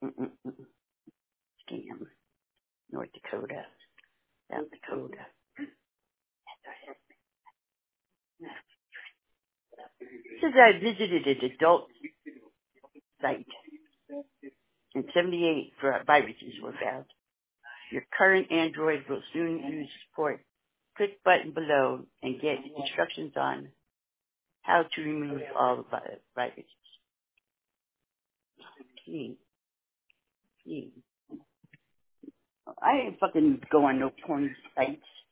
Mm-mm-mm. Scam. North Dakota. South Dakota. Says I visited an adult site and 78 viruses were found. Your current Android will soon use support. Click button below and get instructions on how to remove all the viruses. Please. I ain't fucking go on no porn sites.